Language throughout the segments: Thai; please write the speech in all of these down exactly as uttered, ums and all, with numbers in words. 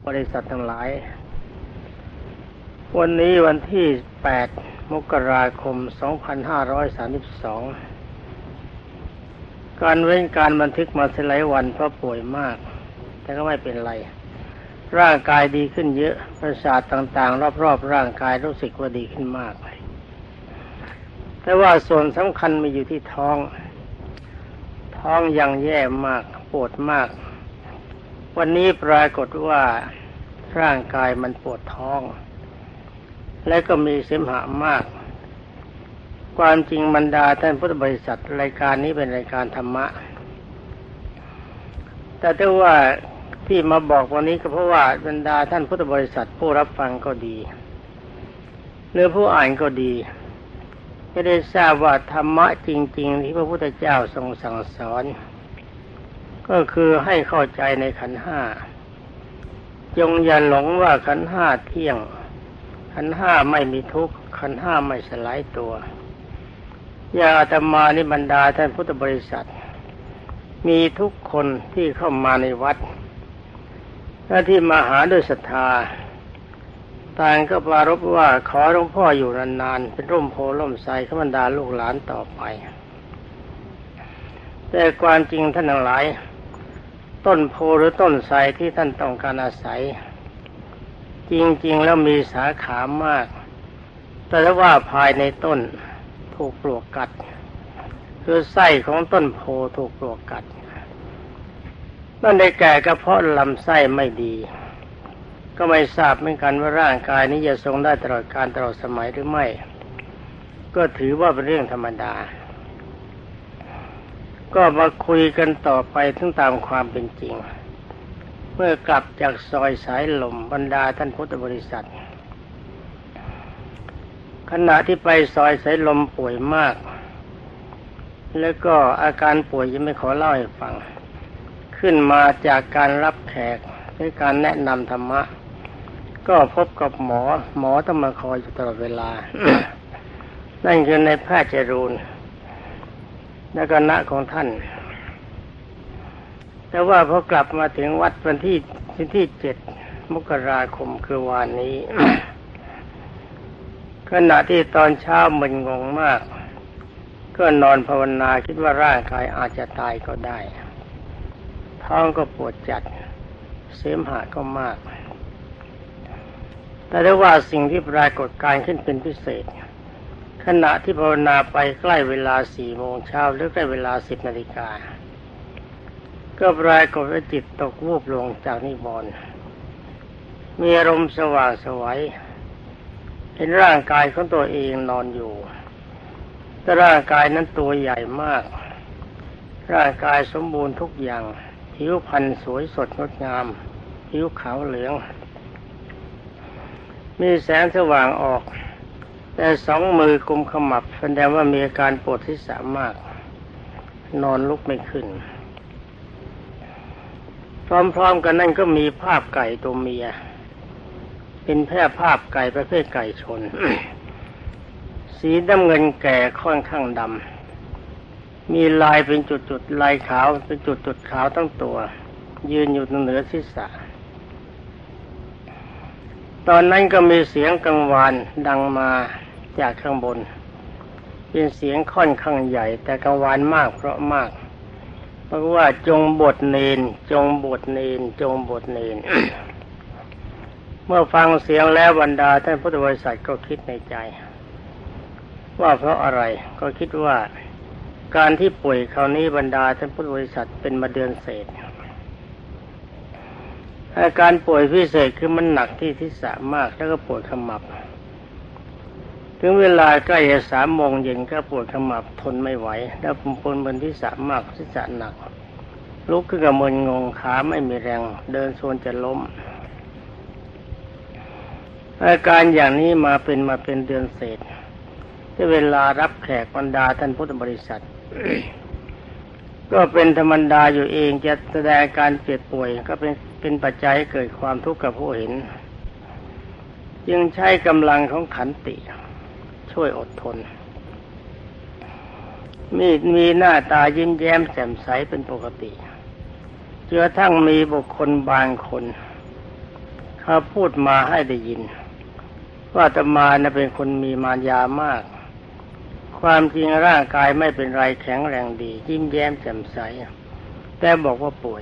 บริษัททั้งหลายวันนี้วันที่แปดมกราคมสองพันห้าร้อยสามสิบสองการเว้นการบันทึกมาหลายวันเพราะป่วยมากแต่ก็ไม่เป็นไรร่างกายดีขึ้นเยอะประสาทต่างๆรอบๆร่างกายรู้สึกว่าดีขึ้นมากแต่ว่าส่วนสำคัญมีอยู่ที่ท้องท้องยังแย่มากปวดมากวันนี้ปรากฏว่าร่างกายมันปวดท้องและก็มีเสมหะมากความจริงบรรดาท่านพุทธบริษัทรายการนี้เป็นรายการธรรมะแต่ถ้าว่าที่มาบอกวันนี้ก็เพราะว่าบรรดาท่านพุทธบริษัทผู้รับฟังก็ดีหรือผู้อ่านก็ดีไม่ได้ทราบว่าธรรมะจริงๆที่พระพุทธเจ้าทรงสั่งสอนก็คือให้เข้าใจในขันธ์ห้าจงอย่าหลงว่าขันธ์ห้าเที่ยงขันธ์ห้าไม่มีทุกข์ขันธ์ห้าไม่สลายตัวอย่างอาตมานิบรรดาท่านพุทธบริษัทมีทุกคนที่เข้ามาในวัดและที่มาหาด้วยศรัทธาต่างก็ปรารภว่าขอหลวงพ่ออยู่นานๆเป็นร่มโพล่มไทรขบรรดาลูกหลานต่อไปแต่ความจริงท่านทั้งหลายต้นโพหรือต้นไทรที่ท่านต้องการอาศัยจริงๆแล้วมีสาขามากแต่ว่าภายในต้นถูกปลวกกัดคือไส้ของต้นโพถูกปลวกกัดนั่นได้แก่กระเพาะลำไส้ไม่ดีก็ไม่ทราบเหมือนกันว่าร่างกายนี้จะทรงได้ตลอดกาลตลอดสมัยหรือไม่ก็ถือว่าเป็นเรื่องธรรมดาก็มาคุยกันต่อไปถึงตามความเป็นจริงเมื่อกลับจากซอยสายลมบรรดาท่านพุทธบริษัทขณะที่ไปซอยสายลมป่วยมากแล้วก็อาการป่วยยังไม่ขอเล่าให้ฟังขึ้นมาจากการรับแขกด้วยการแนะนำธรรมะก็พบกับหมอหมอต้องมาคอยอยู่ตลอดเวลา นั่นคือในแพทย์จรูนและคณะของท่านแต่ว่าพอกลับมาถึงวัดวันที่วันที่เจ็ดมกราคมคือวันนี้ ขณะที่ตอนเช้ามึนงงมากก็นอนภาวนาคิดว่าร่างกายอาจจะตายก็ได้ท้องก็ปวดจัดเสมหะก็มากแต่ได้ว่าสิ่งที่ปรากฏการขึ้นเป็นพิเศษขณะที่ภาวนาไปใกล้เวลาสี่โมงเช้าหรือใกล้เวลาสิบนาฬิกาก็ปรากฏว่าจิตตกวูบลงจากนิวรณ์มีอารมณ์สว่างไสวเห็นร่างกายของตัวเองนอนอยู่แต่ร่างกายนั้นตัวใหญ่มากร่างกายสมบูรณ์ทุกอย่างผิวพรรณสวยสดงดงามผิวขาวเหลืองมีแสงสว่างออกแต่สองมือกุมขมับแสดงว่ามีอาการปวดศีรษะมากนอนลุกไม่ขึ้นพร้อมๆกันนั่นก็มีภาพไก่ตัวเมียเป็นแพร่ภาพไก่ประเภทไก่ชน สีน้ำเงินแก่ค่อนข้างดำมีลายเป็นจุดๆลายขาวเป็นจุดๆขาวทั้งตัวยืนอยู่เหนือศีรษะตอนนั้นก็มีเสียงกังวานดังมาจากข้างบนเป็นเสียงค่อนข้างใหญ่แต่กังวานมากเพราะมากเพราะว่าจงบวชเนรจงบวชเนรจงบวชเนร เมื่อฟังเสียงแล้วบรรดาท่านพุทธบริษัทก็คิดในใจว่าเพราะอะไรก็คิดว่าการที่ป่วยคราวนี้บรรดาท่านพุทธบริษัทเป็นมาเดือนเศษอาการป่วยพิเศษคือมันหนักที่ศีรษะมากแล้วก็ปวดขมับถึงเวลาใกล้จะสามโมงเย็นก็ปวดขมับทนไม่ไหวแล้วผมปวดบนศีรษะมากศีรษะหนักลุกขึ้นก็มึนงงขาไม่มีแรงเดินโซนจะล้มอาการอย่างนี้มาเป็นมาเป็นเดือนเศษที่เวลารับแขกบรรดาท่านพุทธบริษัท ก็เป็นธรรมดาอยู่เองจะแสดงการเจ็บป่วยก็เป็นเป็นปัจจัยให้เกิดความทุกข์กับผู้เห็นจึงใช้กำลังของขันติช่วยอดทนมีมีหน้าตายิ้มแย้มแจ่มใสเป็นปกติจนกระทั่งมีบุคคลบางคนเขาพูดมาให้ได้ยินว่าอาตมาน่ะเป็นคนมีมารยามากความจริงร่างกายไม่เป็นไรแข็งแรงดียิ้มแย้มแจ่มใสแต่บอกว่าป่วย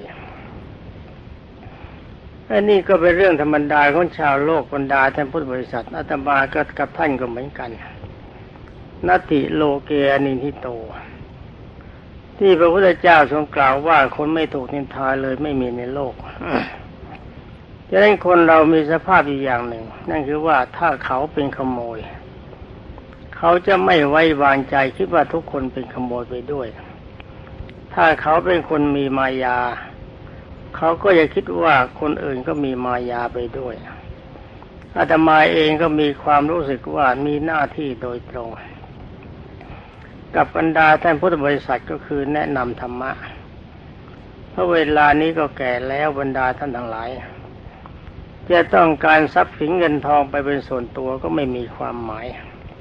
อันนี้ก็เป็นเรื่องธรรมดาของชาวโลกบรรดาท่านพุทธบริษัทอาตมาก็กับท่านก็เหมือนกันนัตติโลเกอนินทิโตที่พระพุทธเจ้าทรงกล่าวว่าคนไม่ถูกนินทาเลยไม่มีในโลกฉะนั้นคนเรามีสภาพอยู่อย่างหนึ่งนั่นคือว่าถ้าเขาเป็นขโมยเขาจะไม่ไว้วางใจคิดว่าทุกคนเป็นขโมยไปด้วยถ้าเขาเป็นคนมีมายาเขาก็จะคิดว่าคนอื่นก็มีมายาไปด้วยอาตมาเองก็มีความรู้สึกว่ามีหน้าที่โดยตรงกับบรรดาท่านพุทธบริษัทก็คือแนะนำธรรมะเพราะเวลานี้ก็แก่แล้วบรรดาท่านทั้งหลายจะต้องการทรัพย์สินเงินทองไปเป็นส่วนตัวก็ไม่มีความหมาย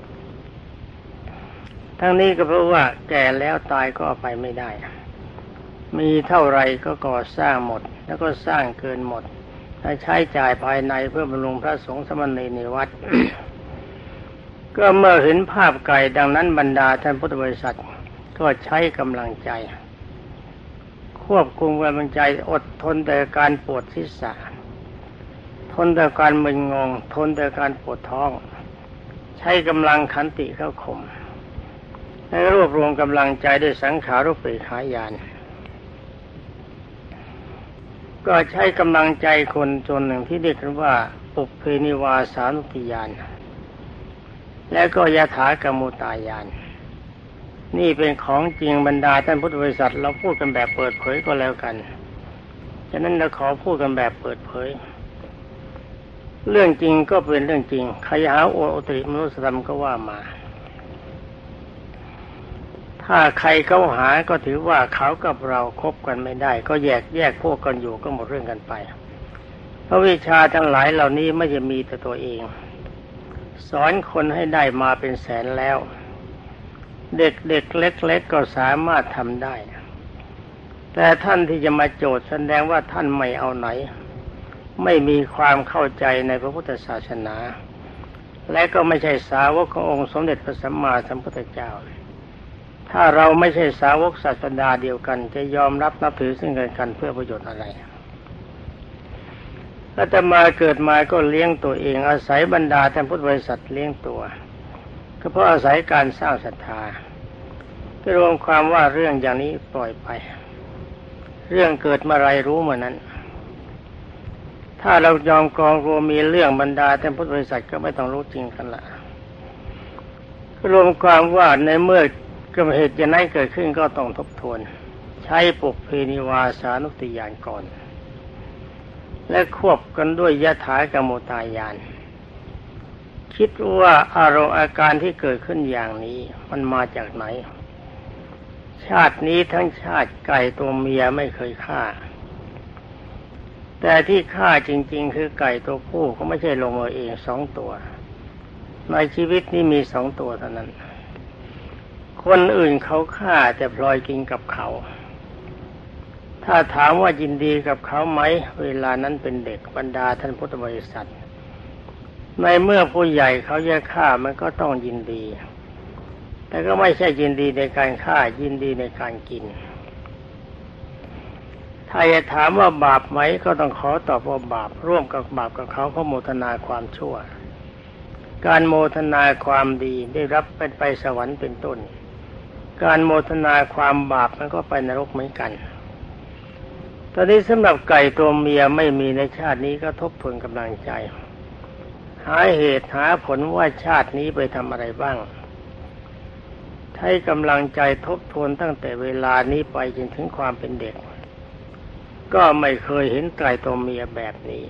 ทั้งนี้ก็เพราะว่าแก่แล้วตายก็เอาไปไม่ได้มีเท่าไรก็ก่อสร้างหมดแล้วก็สร้างเกินหมดถ้าใช้จ่ายภายในเพื่อบำรุงพระสงฆ์สมณีในวัด ก็เมื่อเห็นภาพไก่ดังนั้นบรรดาท่านพุทธบริษัทก็ใช้กำลังใจควบคุมกำลังใจอดทนแต่การปวดศีรษะทนแต่การมึนงงทนแต่การปวดท้องใช้กำลังขันติเข้าข่มและรวบรวมกำลังใจด้วยสังขารุปเปขายานก็ใช้กำลังใจคนจนหนึ่งที่เรียกกันว่าปุพเพนิวาสานุติญาณและก็ยถากมุตายานนี่เป็นของจริงบรรดาท่านพุทธบริษัทเราพูดกันแบบเปิดเผยก็แล้วกันฉะนั้นเราขอพูดกันแบบเปิดเผยเรื่องจริงก็เป็นเรื่องจริงใครหาโอโอติมนุสธรรมก็ว่ามาถ้าใครเขาหาก็ถือว่าเขากับเราคบกันไม่ได้ก็แยกแยกพวกกันอยู่ก็หมดเรื่องกันไปเพราะวิชาทั้งหลายเหล่านี้ไม่จะมีแต่ตัวเองสอนคนให้ได้มาเป็นแสนแล้วเด็กๆเล็กๆก็สามารถทำได้แต่ท่านที่จะมาโจทย์แสดงว่าท่านไม่เอาไหนไม่มีความเข้าใจในพระพุทธศาสนาและก็ไม่ใช่สาวกขององค์สมเด็จพระสัมมาสัมพุทธเจ้าถ้าเราไม่ใช่สาวกศาสดาเดียวกันจะยอมรับนับถือซึ่งกันและกันเพื่อประโยชน์อะไรอาตมาเกิดมาก็เลี้ยงตัวเองอาศัยบรรดาท่านพุทธบริษัทเลี้ยงตัวก็เพราะอาศัยการสร้างศรัทธาก็รวมความว่าเรื่องอย่างนี้ปล่อยไปเรื่องเกิดเมื่อไรรู้เมื่อนั้นถ้าเรายอมกองรวมมีเรื่องบรรดาท่านพุทธบริษัทก็ไม่ต้องรู้จริงกันละก็รวมความว่าในเมื่อก็เหตุอย่างนั้นเกิดขึ้นก็ต้องทบทวนใช้ปุพเพนิวาสานุติญาณก่อนและควบกันด้วยยถากมุตายานคิดว่าอารมณ์อาการที่เกิดขึ้นอย่างนี้มันมาจากไหนชาตินี้ทั้งชาติไก่ตัวเมียไม่เคยฆ่าแต่ที่ฆ่าจริงๆคือไก่ตัวผู้ก็ไม่ใช่ลงมาเองสองตัวในชีวิตนี้มีสองตัวเท่านั้นคนอื่นเขาฆ่าแต่พลอยกินกับเขาถ้าถามว่ายินดีกับเขาไหมเวลานั้นเป็นเด็กบรรดาท่านพุทธบริษัทในเมื่อผู้ใหญ่เขาจะฆ่ามันก็ต้องยินดีแต่ก็ไม่ใช่ยินดีในการฆ่ายินดีในการกินถ้าจะถามว่าบาปไหมก็ต้องขอตอบว่าบาปร่วมกับบาปกับเขาเขาโมทนาความชั่วการโมทนาความดีได้รับเป็นไปสวรรค์เป็นต้นการโมทนาความบาปมันก็ไปนรกเหมือนกันตอนนี้สำหรับไก่ตัวเมียไม่มีในชาตินี้ก็ทบทวนกำลังใจหาเหตุหาผลว่าชาตินี้ไปทำอะไรบ้างใช้กำลังใจทบทวนตั้งแต่เวลานี้ไปจนถึงความเป็นเด็กก็ไม่เคยเห็นไก่ตัวเมียแบบนี้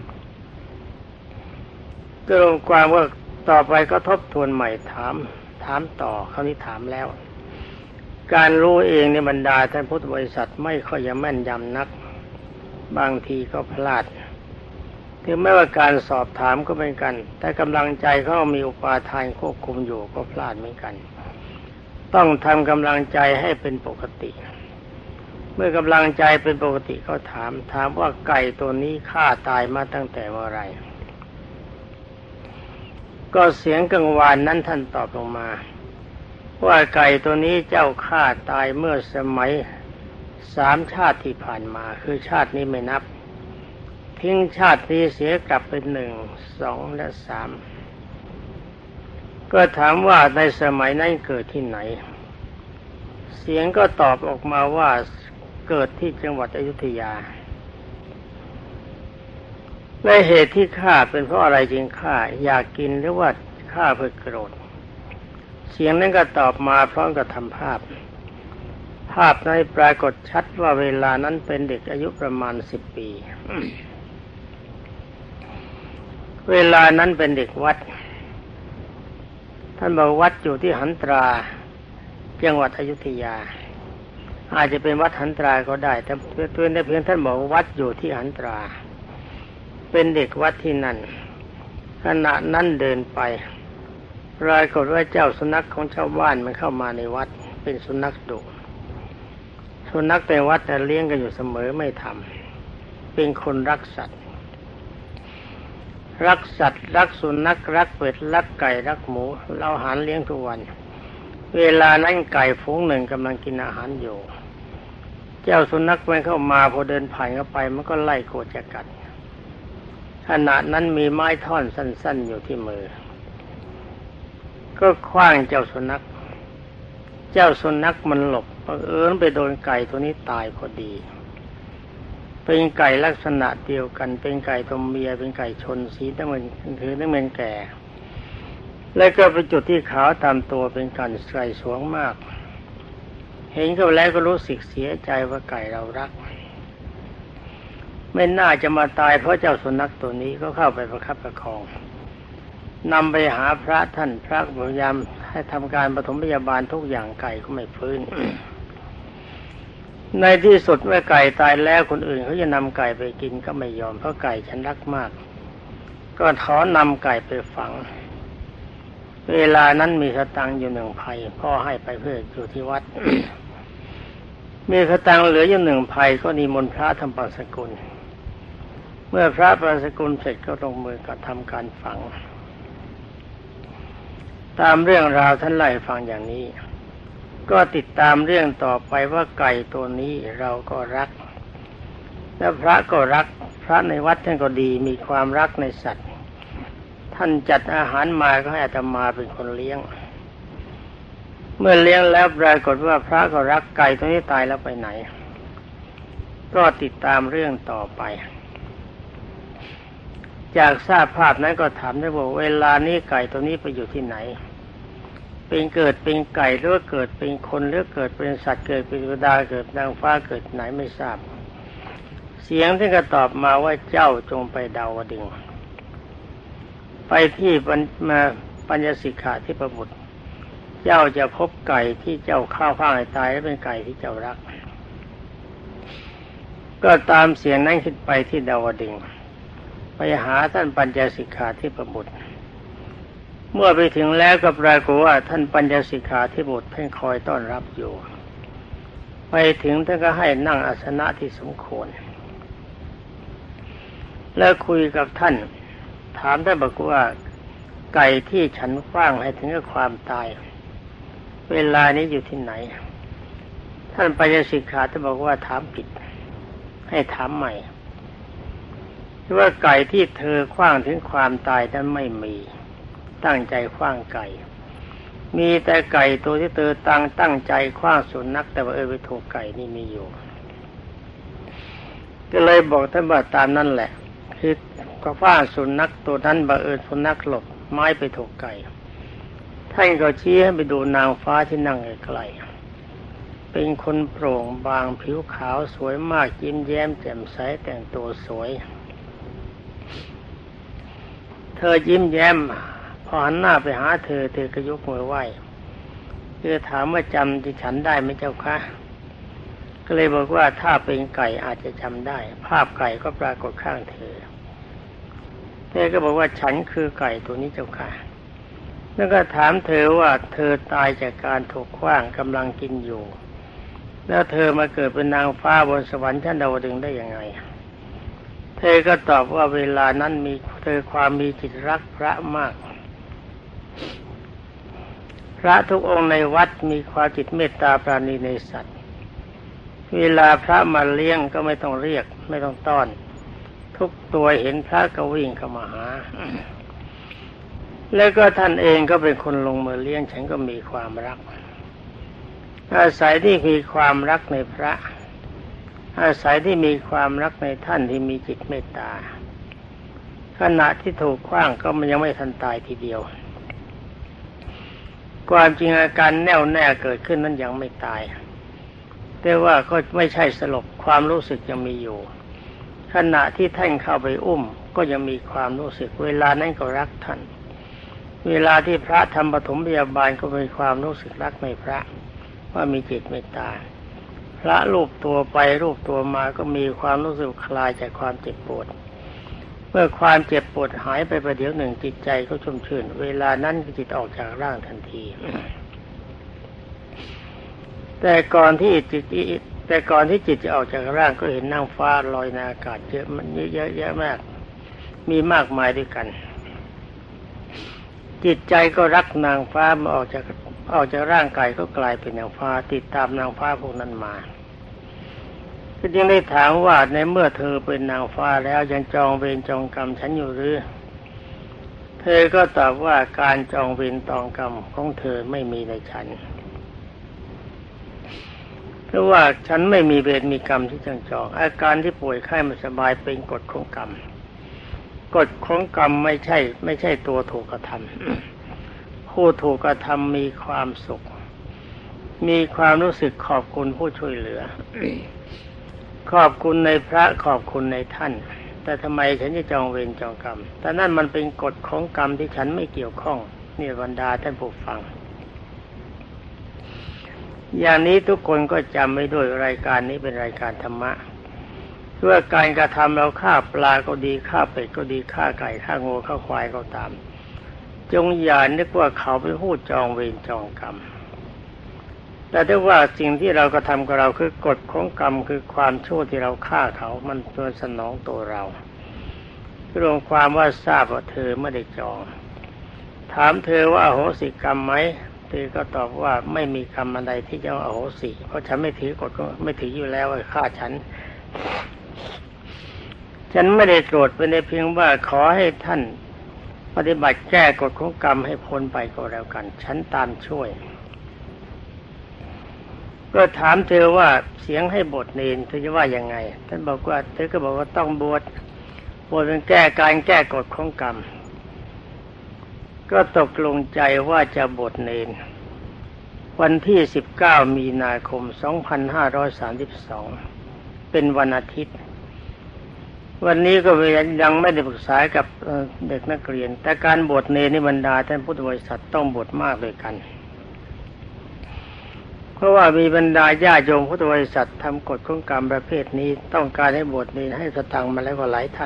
ก็รวมความว่าต่อไปก็ทบทวนใหม่ถามถามต่อคราวนี้ถามแล้วการรู้เองในบรรดาท่านพุทธบริษัทไม่ค่อยจะแม่นยำนักบางทีก็พลาดถึงแม้ว่าการสอบถามก็เป็นกันแต่กำลังใจเขามีอุปาทานควบคุมอยู่ก็พลาดเหมือนกันต้องทำกำลังใจให้เป็นปกติเมื่อกำลังใจเป็นปกติเขาถามถามว่าไก่ตัวนี้ฆ่าตายมาตั้งแต่เมื่อไรก็เสียงกังวานนั้นท่านตอบลงมาว่าไก่ตัวนี้เจ้าฆ่าตายเมื่อสมัยสามชาติที่ผ่านมาคือชาตินี้ไม่นับทิ้งชาตินี้เสียกลับเป็นหนึ่งสองและสามก็ถามว่าในสมัยนั้นเกิดที่ไหนเสียงก็ตอบออกมาว่าเกิดที่จังหวัดอยุธยาในเหตุที่ฆ่าเป็นเพราะอะไรจึงฆ่าอยากกินหรือว่าฆ่าเพื่อโกรธเสียงนั้นก็ตอบมาพร้อมกับทำภาพภาพนั้นปรากฏชัดว่าเวลานั้นเป็นเด็กอายุประมาณสิบปีเวลานั้นเป็นเด็กวัดท่านบอกวัดอยู่ที่หันตราจังหวัดอยุธยาอาจจะเป็นวัดหันตราก็ได้แต่ตัวในเพียงท่านบอกวัดอยู่ที่หันตราเป็นเด็กวัดที่นั่นขณะนั้นเดินไปปรากฏว่าเจ้าสุนัขของชาวบ้านมันเข้ามาในวัดเป็นสุนัขดุสุนัขในวัดแต่เลี้ยงกันอยู่เสมอไม่ทำเป็นคนรักสัตว์รักสัตว์รักสุนัขรักเป็ดรักไก่รักหมูเราอาหารเลี้ยงทุกวันเวลานั้นไก่ฝูงหนึ่งกำลังกินอาหารอยู่เจ้าสุนัขมันเข้ามาพอเดินผ่านเข้าไปมันก็ไล่โกรธจะกัดขณะนั้นมีไม้ท่อนสั้นๆอยู่ที่มือก็ขว้างเจ้าสุนัขเจ้าสุนัขมันหลบบังเอิญไปโดนไก่ตัวนี้ตายพอดีเป็นไก่ลักษณะเดียวกันเป็นไก่ตัวเมียเป็นไก่ชนสีน้ำเงินคือน้ำเงินแก่แล้วก็เป็นจุดที่ขาวตามตัวเป็นไก่ไก่สวงมากเห็นเขาแล้วก็รู้สึกเสียใจว่าไก่เรารักไม่น่าจะมาตายเพราะเจ้าสุนัขตัวนี้ก็เข้าไปประคับประคองนำไปหาพระท่านพระพยายามให้ทำการปฐมพยาบาลทุกอย่างไก่ก็ไม่ฟื้น ในที่สุดเมื่อไก่ตายแล้วคนอื่นเขาจะนำไก่ไปกินก็ไม่ยอมเพราะไก่ฉันรักมากก็ขอนำไก่ไปฝังเวลานั้นมีสตังค์อยู่หนึ่งพันพ่อให้ไปเพื่ออยู่ที่วัด มีสตังค์เหลืออยู่หนึ่งพันก็นิมนต์พระทำปาสกุลเมื่อพระปาสกุลเสร็จก็ลงมือกระทำการฝังตามเรื่องราวท่านไล่ฟังอย่างนี้ก็ติดตามเรื่องต่อไปว่าไก่ตัวนี้เราก็รักและพระก็รักพระในวัดท่านก็ดีมีความรักในสัตว์ท่านจัดอาหารมาก็ให้อาตมาเป็นคนเลี้ยงเมื่อเลี้ยงแล้วปรากฏว่าพระก็รักไก่ตัวนี้ตายแล้วไปไหนก็ติดตามเรื่องต่อไปจากทราบภาพนั้นก็ถามได้ว่าเวลานี้ไก่ตัวนี้ไปอยู่ที่ไหนเป็นเกิดเป็นไก่หรือเกิดเป็นคนหรือเกิดเป็นสัตว์เกิดเป็นเทวดาเกิดนางฟ้าเกิดไหนไม่ทราบเสียงที่ก็ตอบมาว่าเจ้าจงไปดาวดึงส์ไปที่มาปัญญสิกขาที่ประบุตรเจ้าจะพบไก่ที่เจ้าฆ่าฆ่าให้ตายและเป็นไก่ที่เจ้ารักก็ตามเสียงนั้นขึ้นไปที่ดาวดึงส์ไปหาท่านปัญญสิกขาที่ประบุตรเมื่อไปถึงแล้วก็ปรากฏว่าท่านปัญญสิกขาที่บุตรท่านคอยต้อนรับอยู่ไปถึงท่านก็ให้นั่งอาสนะที่สมควรแล้วคุยกับท่านถามท่านบอกว่าไก่ที่ฉันขว้างให้ถึงกับความตายเวลานี้อยู่ที่ไหนท่านปัญญสิกขาท่านบอกว่าถามผิดให้ถามใหม่ว่าไก่ที่เธอขว้างถึงความตายนั้นไม่มีตั้งใจขว้างไก่มีแต่ไก่ตัวที่เธอตั้งตั้งใจขว้างสุนัขแต่ว่าเออไปถูกไก่นี่มีอยู่ก็เลยบอกท่านว่าตามนั่นแหละคือก็ขว้างสุนัขตัวนั้นบังเอิญสุนัขหลบไม้ไปถูกไก่ท่านก็ชี้ให้ไปดูนางฟ้าที่นั่งไกลๆเป็นคนโปร่งบางผิวขาวสวยมากยิ้มแย้มแจ่มใสแต่งตัวสวยเธอยิ้มแย้มพอหันหน้าไปหาเธอเธอก็ยกมือไหว้คือถามว่าจำที่ฉันได้ไหมเจ้าคะก็เลยบอกว่าถ้าเป็นไก่อาจจะจำได้ภาพไก่ก็ปรากฏข้างเธอเธอก็บอกว่าฉันคือไก่ตัวนี้เจ้าค่ะแล้วก็ถามเธอว่าเธอตายจากการถูกขว้างกำลังกินอยู่แล้วเธอมาเกิดเป็นนางฟ้าบนสวรรค์ชั้นดาวดึงส์ได้ยังไงเธอก็ตอบว่าเวลานั้นมีเธอความมีจิตรักพระมากพระทุกองค์ในวัดมีความจิตเมตตาปราณีในสัตว์เวลาพระมาเลี้ยงก็ไม่ต้องเรียกไม่ต้องต้อนทุกตัวเห็นพระก็วิ่งเข้ามาหาแล้วก็ท่านเองก็เป็นคนลงมือเลี้ยงฉันก็มีความรักอาศัยที่มีความรักในพระอาศัยที่มีความรักในท่านที่มีจิตเมตตาขณะที่ถูกขว้างก็มันยังไม่ทันตายทีเดียวความจริงอาการแน่วแน่เกิดขึ้นนั้นยังไม่ตายแต่ว่าก็ไม่ใช่สลบความรู้สึกยังมีอยู่ขณะที่ท่านเข้าไปอุ้มก็ยังมีความรู้สึกเวลานั้นก็รักท่านเวลาที่พระทำปฐมพยาบาลก็มีความรู้สึกรักในพระว่ามีจิตเมตตาพระรูปตัวไปรูปตัวมาก็มีความรู้สึกคลายจากความเจ็บปวดเมื่อความเจ็บปวดหายไปประเดี๋ยวหนึ่งจิตใจก็ชุ่มชื่นเวลานั้นจิตออกจากร่างทันทีแต่ก่อนที่จิตแต่ก่อนที่จิตจะออกจากร่างก็เห็นนางฟ้าลอยในอากาศเยอะมันเยอะแยะมากมีมากมายด้วยกันจิตใจก็รักนางฟ้ามาออกจากออกจากร่างกายก็กลายเป็นนางฟ้าติดตามนางฟ้าพวกนั้นมาก็จึงได้ถามว่าในเมื่อเธอเป็นนางฟ้าแล้วยังจองเวรจองกรรมฉันอยู่หรือเธอก็ตอบว่าการจองเวรจองกรรมของเธอไม่มีในฉันเพราะว่าฉันไม่มีเวรมีกรรมที่จองจองอาการที่ป่วยไข้ไม่สบายเป็นกฎของกรรมกฎของกรรมไม่ใช่ไม่ใช่ตัวถูกกระทำผู้ถูกกระทำมีความสุขมีความรู้สึกขอบคุณผู้ช่วยเหลือขอบคุณในพระขอบคุณในท่านแต่ทำไมฉันจะจองเวรจองกรรมแต่นั่นมันเป็นกฎของกรรมที่ฉันไม่เกี่ยวข้องนี่บรรดาท่านผู้ฟังอย่างนี้ทุกคนก็จำไว้ด้วยรายการนี้เป็นรายการธรรมะเพื่อการกระทำเราฆ่าปลาก็ดีฆ่าเป็ดก็ดีฆ่าไก่ฆ่างูฆ่าควายก็ตามจงอย่านึกว่าเขาเป็นผู้จองเวรจองกรรมแต่ถ้าว่าสิ่งที่เรากระทำกับเราคือกฎของกรรมคือความชั่วที่เราฆ่าเขามันเป็นสนองตัวเรารวมความว่าทราบว่าเธอไม่ได้จองถามเธอว่าอโหสิกรรมไหมเธอก็ตอบว่าไม่มีกรรมอะไรที่จะอโหสิเพราะฉันไม่ถือกฎไม่ถืออยู่แล้วว่าฆ่าฉันฉันไม่ได้โกรธเป็นเพียงว่าขอให้ท่านปฏิบัติแก้กฎของกรรมให้พ้นไปก็แล้วกันฉันตามช่วยก็ถามเธอว่าเสียงให้บวชเนรเธอจะว่ายังไงท่านบอกว่าเธอก็บอกว่าต้องบวชบวชเป็นแก้การแก้กฎของกรรมก็ตกลงใจว่าจะบวชเนรวันที่สิบเก้ามีนาคมสองพันห้าร้อยสามสิบสองเป็นวันอาทิตย์วันนี้ก็ยังไม่ได้ปรึกษากับเด็กนักเรียนแต่การบวชเนรนี่บรรดาท่านพุทธบริษัทต้องบวชมากเลยกันเพราะว่ามีบรรดาญาโยมพุทธบริษัททำกฎของกรรมประเภทนี้ต้องการให้บวชเนรให้สตังค์มาแล้วก็หลายท่าน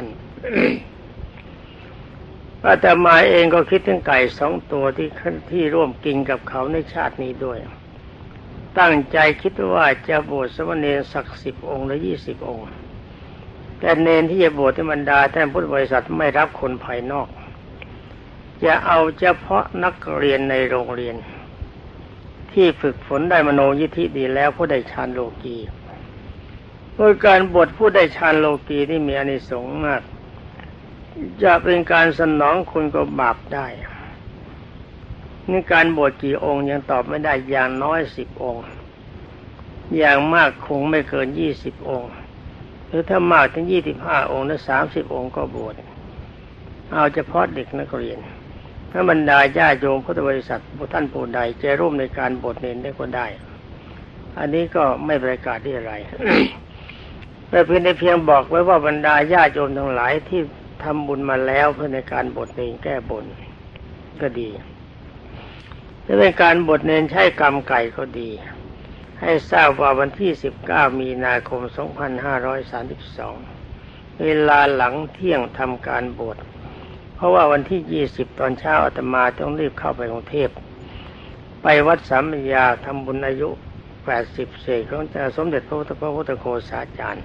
อาตมาเองก็คิดถึงไก่สองตัวที่ที่ร่วมกินกับเขาในชาตินี้ด้วยตั้งใจคิดว่าจะบวชสมณเณรสักสิบองค์หรือยี่สิบองค์แต่เนรที่จะบวชที่บรรดาท่านพุทธบริษัทไม่รับคนภายนอกจะเอาเฉพาะนักเรียนในโรงเรียนที่ฝึกฝนได้มโนยิทธิดีแล้วผู้ได้ฌานโลกีโดยการบวชผู้ได้ฌานโลกีที่มีอานิสงส์มากจะเป็นการสนองคุณก็บาปได้นี่การบวชกี่องค์ยังตอบไม่ได้อย่างน้อยสิบองค์อย่างมากคงไม่เกินยี่สิบองค์หรือถ้ามากถึงยี่สิบห้าองค์หรือสามสิบองค์ก็บวชเอาเฉพาะเด็กนักเรียนถ้าบรรดาญาโยมพุทธบริษัทท่านผู้ใดจะร่วมในการบวชเนรได้ก็ได้อันนี้ก็ไม่ประกาศที่อะไร แต่เพียงแต่เพียงบอกไว้ว่าบรรดาญาโยมทั้งหลายที่ทำบุญมาแล้วเพื่อในการบวชเนรแก้บนก็ดีถ้าเป็นการบวชเนรใช้กรรมไก่ก็ดีให้ทราบว่าวันที่สิบเก้ามีนาคมสองพันห้าร้อยสามสิบสองเวลาหลังเที่ยงทำการบวชเพราะว่าวันที่ยี่สิบตอนเช้าอาตมาต้องรีบเข้าไปกรุงเทพไปวัดสามยาทำบุญอายุแปดสิบเศษของสมเด็จพระพุทธพระพุทธโฆษาจารย์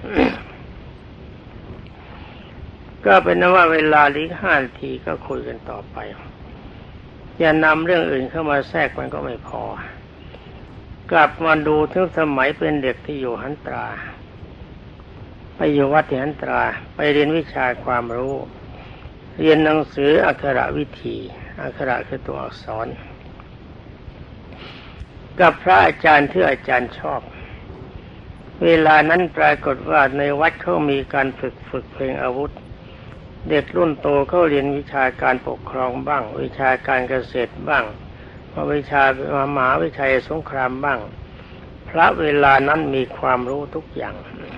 ก็เป็นนว่าเวลาอีกห้านาทีก็คุยกันต่อไปอย่านำเรื่องอื่นเข้ามาแทรกมันก็ไม่พอกลับมาดูถึงสมัยเป็นเด็กที่อยู่หันตราไปอยู่วัดที่หันตราไปเรียนวิชาความรู้เรียนหนังสืออักขระวิธีอักขระคือตัวอักษรกับพระอาจารย์ที่อาจารย์ชอบเวลานั้นปรากฏว่าในวัดเขามีการฝึกฝึกเพลงอาวุธเด็กรุ่นโตเขาเรียนวิชาการปกครองบ้างวิชาการเกษตรบ้างวิชามหาวิทยาลัยสงครามบ้างพระเวลานั้นมีความรู้ทุกอย่าง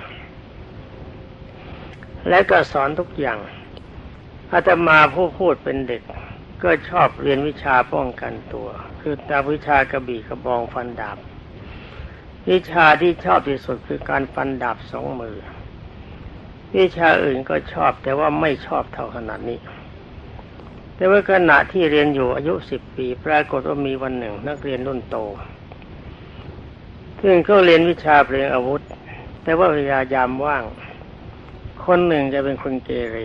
และก็สอนทุกอย่างอาตมาผู้พูดเป็นเด็กก็ชอบเรียนวิชาป้องกันตัวคือตาวิชากระบี่กระบองฟันดาบวิชาที่ชอบที่สุดคือการฟันดาบสองมือวิชาอื่นก็ชอบแต่ว่าไม่ชอบเท่าขนาดนี้แต่ว่าขณะที่เรียนอยู่อายุสิบปีปรากฏว่ามีวันหนึ่งนักเรียนรุ่นโตซึ่งเขาเรียนวิชาเพลงอาวุธแต่ว่าเวลายามว่างคนหนึ่งจะเป็นคนเกเร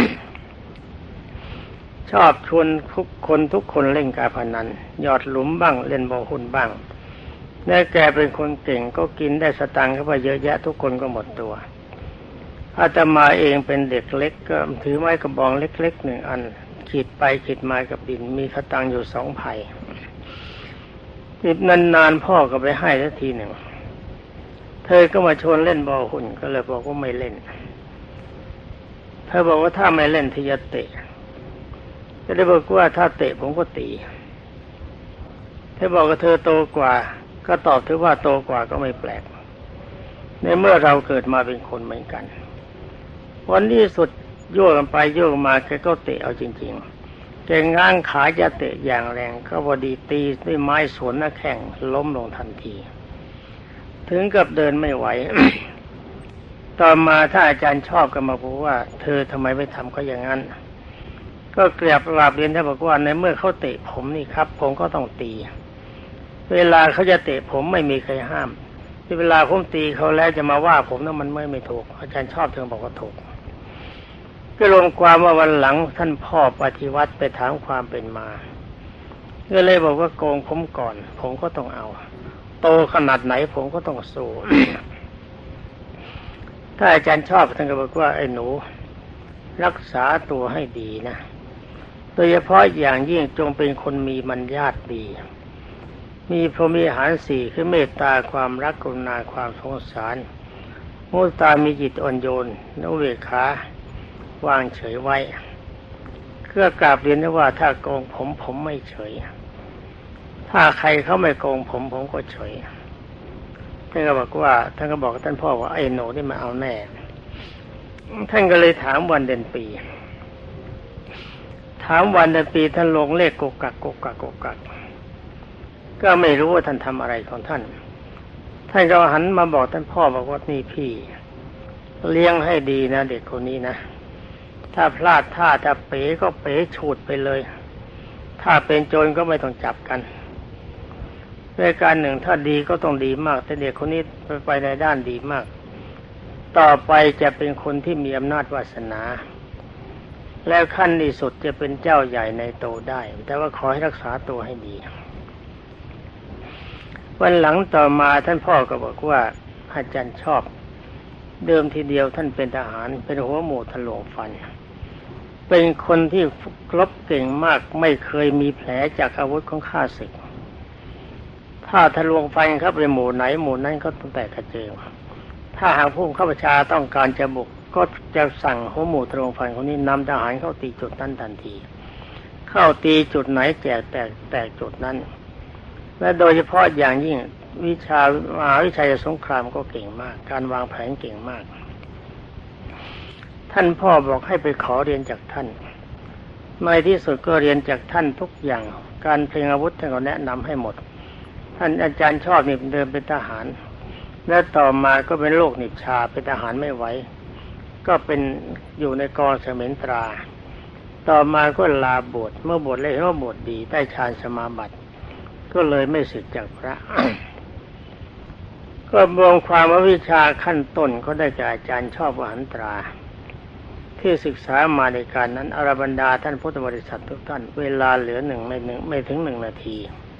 ชอบชวนทุกคนทุกคนเล่นการพนันหยอดหลุมบ้างเล่นบอลหุ้นบ้างแม้แกเป็นคนเก่งก็กินได้สตังค์เข้าไปเยอะแยะทุกคนก็หมดตัวอาตมาเองเป็นเด็กเล็กก็ถือไม้กระบองเล็กๆหนึ่งอันขีดไปขีดมากับดินมีสตังค์อยู่สองไผ่อีกนานๆพ่อก็ไปให้สักทีหนึ่งเธอก็มาชวนเล่นบอลหุ้นก็เลยบอกว่าไม่เล่นเธอบอกว่าถ้าไม่เล่นที่จะเตะก็ได้บอกว่าถ้าเตะผมก็ตีเธอบอกว่าเธอโตกว่าก็ตอบถือว่าโตกว่าก็ไม่แปลกในเมื่อเราเกิดมาเป็นคนเหมือนกันวันที่สุดโยกกันไปโยกมาแกก็เตะเอาจริงๆแกง้างขาจะเตะอย่างแรงก็พอดีตีด้วยไม้สวนหน้าแข้งล้มลงทันทีถึงกับเดินไม่ไหว ต่อมาถ้าอาจารย์ชอบก็มาบอกว่าเธอทำไมไม่ทำเขาอย่างนั้นก็เกลียบกราบเรียนท่านบอกว่าในเมื่อเขาเตะผมนี่ครับผมก็ต้องตีเวลาเขาจะเตะผมไม่มีใครห้ามเวลาผมตีเขาแล้วจะมาว่าผมนั้นมันไม่ไม่ถูกอาจารย์ชอบเธอบอกว่าถูกก็รวมความว่าวันหลังท่านพ่อปฏิวัติไปถามความเป็นมาก็เลยบอกว่าโกงผมก่อนผมก็ต้องเอาโตขนาดไหนผมก็ต้องสู้ ถ้าอาจารย์ชอบท่านก็บอกว่าไอ้หนูรักษาตัวให้ดีนะโดยเฉพาะอย่างยิ่งจงเป็นคนมีมัญญาตดีมีพรหมิหารสี่คือเมตตาความรักกรุณาความสงสารมุตตามีจิตอ่อนโยนนุเบกขาวางเฉยไว้เพื่อกราบเรียนว่าถ้าโกงผมผมไม่เฉยถ้าใครเขาไม่โกงผมผมก็เฉยท่านก็บอกว่าท่านก็บอกท่านพ่อว่าไอ้หนูนี่มาเอาแน่ท่านก็เลยถามวันเดือนปีถามวันเดือนปีท่านลงเลขกกักกกักกกักก็ไม่รู้ว่าท่านทำอะไรของท่านท่านก็หันมาบอกท่านพ่อบอกว่านี่พี่เลี้ยงให้ดีนะเด็กคนนี้นะถ้าพลาดท่าถ้าเป๋ก็เป๋ฉูดไปเลยถ้าเป็นโจรก็ไม่ต้องจับกันในการหนึ่งถ้าดีก็ต้องดีมากแต่เด็กคนนี้ไปในด้านดีมากต่อไปจะเป็นคนที่มีอำนาจวาสนาแล้วขั้นที่สุดจะเป็นเจ้าใหญ่ในโตได้แต่ว่าขอให้รักษาตัวให้ดีวันหลังต่อมาท่านพ่อก็บอกว่าอาจารย์ชอบเดิมทีเดียวท่านเป็นทหารเป็นหัวหมู่ทะลวงฟันเป็นคนที่รบเก่งมากไม่เคยมีแผลจากอาวุธของข้าศึกถ้าทะลวงฟันเข้าไปหมู่ไหนหมู่นั้นก็ต้องแตกกระเจิงถ้าหากผู้ข้าราชการต้องการจะบุกก็จะสั่งหัวหมู่ทะลวงฟันคนนี้นำทหารเข้าตีจุดนั้นทันทีเข้าตีจุดไหนแจกแตกแตกจุดนั้นและโดยเฉพาะอย่างยิ่งวิชามหาวิทยาลัยสงครามก็เก่งมากการวางแผนเก่งมากท่านพ่อบอกให้ไปขอเรียนจากท่านในที่สุดก็เรียนจากท่านทุกอย่างการเพลงอาวุธท่านก็แนะนำให้หมดท่านอาจารย์ชอบนี่เดิมเป็นทหารและต่อมาก็เป็นโรคหนิบชาเป็นทหารไม่ไหวก็เป็นอยู่ในกองเสมินตราต่อมาก็ลาบวชเมื่อบวชแล้วเห็นว่าบวชดีได้ฌานสมาบัติก็เลยไม่สึกจากพระก็รวมความว่าวิชาขั้นต้นก็ได้แก่อาจารย์ชอบวหันตราที่ศึกษามาในการนั้นอรบรรดาท่านพุทธบริษัททุกท่านเวลาเหลือหนึ่งไม่หนึ่งไม่ถึงหนึ่งนาที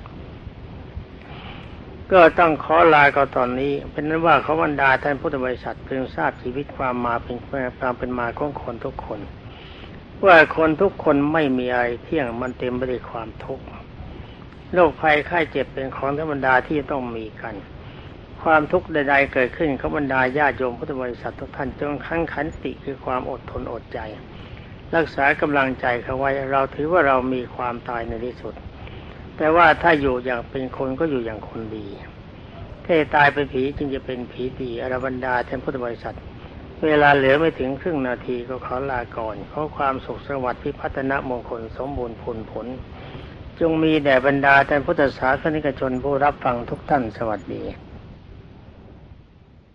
ก็ต้องขอลาก็ตอนนี้เป็นนั้นว่าขอบรรดาท่านพุทธบริษัทเพิ่งทราบชีวิตความมาเป็นความเป็นมาของคนทุกคนว่าคนทุกคนไม่มีอะไรเที่ยงมันเต็มไปด้วยความทุกข์โรคภัยไข้เจ็บเป็นของธรรมดาที่ต้องมีกันความทุกข์ใดๆเกิดขึ้นขอบรรดาญาติโยมพุทธบริษัททุกท่านจงขันขันติคือความอดทนอดใจรักษากำลังใจเขาไว้เราถือว่าเรามีความตายในที่สุดแต่ว่าถ้าอยู่อย่างเป็นคนก็อยู่อย่างคนดีถ้าตายเป็นผีจึงจะเป็นผีดีอรบรรดาท่านพุทธบริษัทเวลาเหลือไม่ถึงครึ่งนาทีก็ขอลาก่อนขอความสุขสวัสดิ์พิพัฒนมงคลสมบูรณ์ผลผลจงมีแด่บรรดาท่านพุทธศาสนิกชนผู้รับฟังทุกท่านสวัสดี